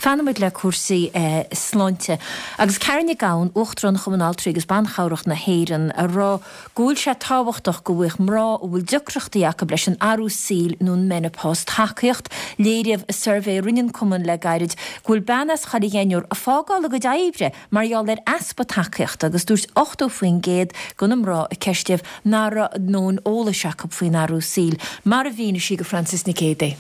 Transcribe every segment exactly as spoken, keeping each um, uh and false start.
Fanmuid le cuasaí sláinte. Agus cearna gabhain uachtaran chumanál trígus banchaireacht na héireann a rá gúil sé tábhachtach go bhuaich mrá ó bhfuil deocreachtaí acu leis an arú síl nún menopás tacaíocht, léireamh a survey rinnean cuman le gairid gúil benas chailí dhéanúr a fágáil go daibre marall ar aspa tacaíocht agus dúirt ochtó faoin géad gun mrá a ceistíomh nára nón óla seach faoin arú síl. Mar a bhína sí go Francis Nicéide.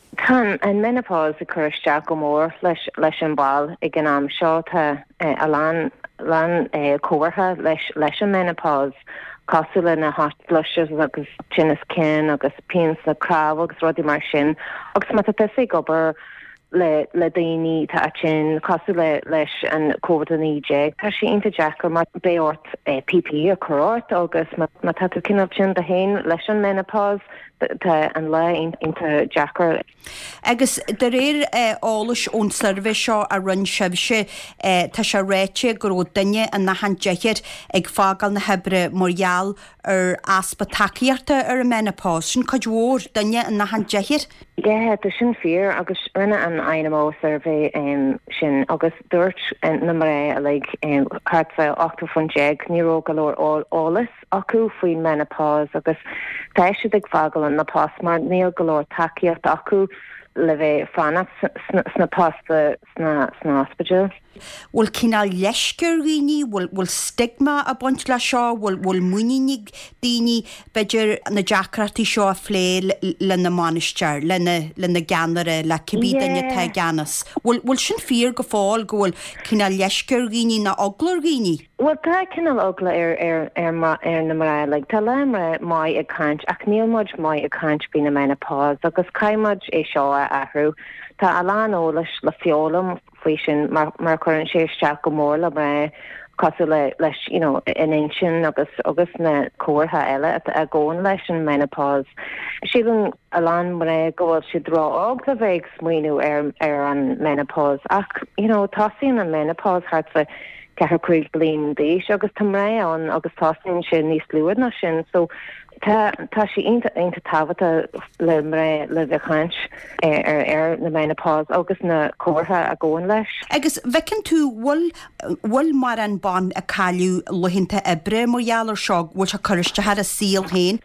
Tá an menopás a chuiristeach go mór leis leis an báil ag an am seo tá a lán lán cuairtha leis leis an menopás cosú le na hot flushes agus tinnas cin agus pins na crab agus rudí mar sin agus má tá sé gobar le le daoine tá sin cosú le leis an COVID an éide tá sé inta Jackar mar béort P P a choirt agus má tá tú cinál sin de hain leis an menopás tá an le inta Jackar. Agus de réir álas ón survey seo a run sibse tá se réite go duine an na handéir ag fágal na hebre morall ar aspa takeíarta ar a menopás sin cadhór duine an na handéir? Ge tá sin fear agus rinne an I N M O survey um, sin agus dúirt na ré a le cartfa ochta fan jeg níró galór álas acu faoin menopás agus tá siad ag fágal an na pás mar níl galór takeíart acu le bheith fanach sna pasta sna sna hospital. Bhfuil cinál leisceir riní, bhfuil stigma a buint le seo, bhfuil muínig daoine beidir na deacratí seo a phlé le na manisteir, le na ganare, le cibí daine te ganas. Bhfuil sin fear go fáil go bhfuil cinál leisceir riní na oglar riní? Well, tá cinál ogla ar ar ar ar na mara, like tá le mai a cant ach níl muid mai a cant bí na menopás agus caiimiid é seo a ahrú. Tá alán ólas le fiolalam faoi sin mar mar chuann sé isteach go mór le bre cosú le leis you know in sin agus agus na cuairtha eile a gcóin leis an menopás. Sílan alán mar go bhfuil si drá og a bheith smaoinú ar ar an menopás ach you know tásaíonn an menopás hartfa cethir cuaig bliain d'aois agus tá ré an agus tásaíonn sin níos luúid na sin so Tá tá sí inta inta tábhata le mré le bheitchaint ar ar na menopás agus na cuairtha a gcóin leis. Agus bhecinn tú bhfuil bhfuil mar an ban a cáiliú luhinnta ibre morall ar seo bhfuil se chuiriste a síl hain?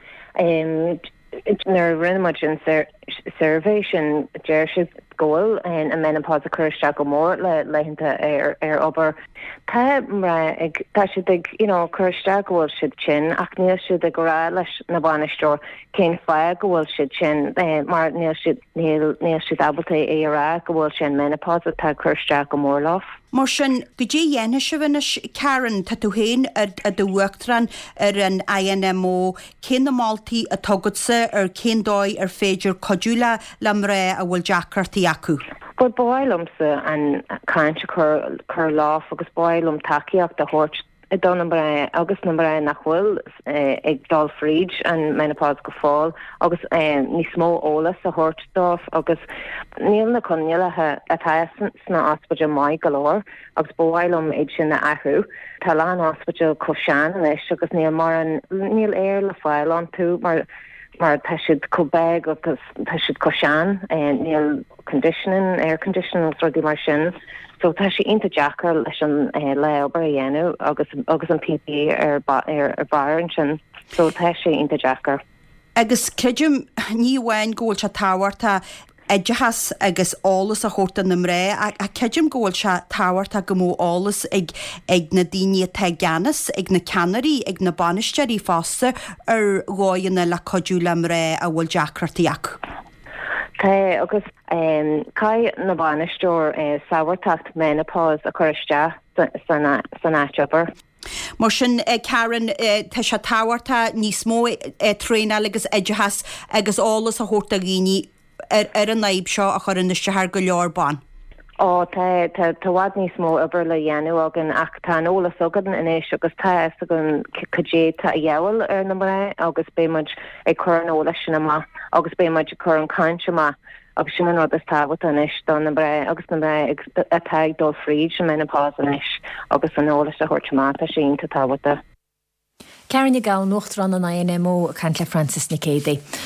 Nar rinnemuid an survey sin deir siad ggóil an a menopás a chuiriste go mór le leihinnta ar ar obair. Tá mra ag tá siad ag you know chuiriste go bhfuil siad sin ach níl siad ag go rá leis na banisteoir cén feadh go bhfuil siad sin mar níl siad níl níl siad abalta é rá go bhfuil sin menopás atá chuiriste go mór láf. Mar sin go dtí dhéana se bhna cearan tá tú héin a dúhachtran ar an I N M O cén na máltaí a tugadsa ar cén dóid ar féidir codúla le ré a bhfuil deacartaí acu. Bud báilumsa an cáinte chur chur láf agus báilum takeíocht a thuirt i don number agus number nach bhfuil ag dal fríd an menopás go fáil agus ní smó ólas a thuirt dómh agus níl na connealathe atá sna ospidéal mai galóir agus báilum éid sin na ahrú tá lán ospidéal cosán leis agus níl mar an níl éir le fáil an tú mar mar tá siad cobeg agus tá siad cosán níl conditioning air conditioning rudí mar sin. So tá sé inta Jackar leis an le obair a dhéanú agus agus an P P ar ar ar bhair sin so tá sé inta Jackar. Agus creidim ní bhhain ggóil se táhairta Éidethas agus álas a chóirta na ré a ceidim ggóil se táhairta go mó álas ag ag na daine te ganas ag na ceannarí ag na banisteirí fásta ar gáanna le codúla ré a bhfuil deacrataí acu. Tá agus cai na banisteoir saoirteacht menopás a chuiriste san áiteobar. Mar sin cearan tá se táhairta níos mó tréna agus éidethas agus álas a chóirta riní ar an naib seo a chur iniste thar go leorbán. Ó tá tá bhhad níos mó obair le dhéanú agan ach tá ólas agan inéis agus tá agan cadé tá a dheabhail ar na mra agus béimeid ag chur an ólas sin amach agus béimeid chur an cáinte amach agus sin an rud is tábhata inis don na bre agus na bre atá ag dul fríd sin menopás inis agus an ólas a chuirt amach tá sin tá tábhata. Cearna gabhain uachtaran an I N M O a cant le Francis Nicéide.